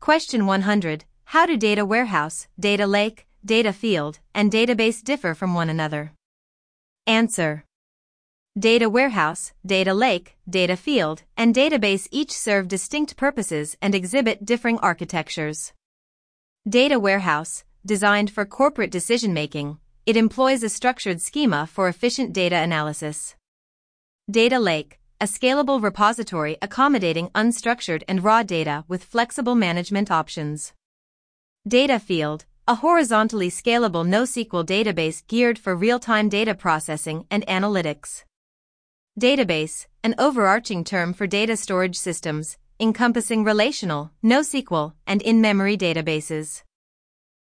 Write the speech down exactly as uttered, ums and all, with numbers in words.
Question one hundred. How do data warehouse, data lake, data field, and database differ from one another? Answer. Data warehouse, data lake, data field, and database each serve distinct purposes and exhibit differing architectures. Data warehouse, designed for corporate decision-making, it employs a structured schema for efficient data analysis. Data lake, a scalable repository accommodating unstructured and raw data with flexible management options. Data field, a horizontally scalable NoSQL database geared for real-time data processing and analytics. Database, an overarching term for data storage systems, encompassing relational, NoSQL, and in-memory databases.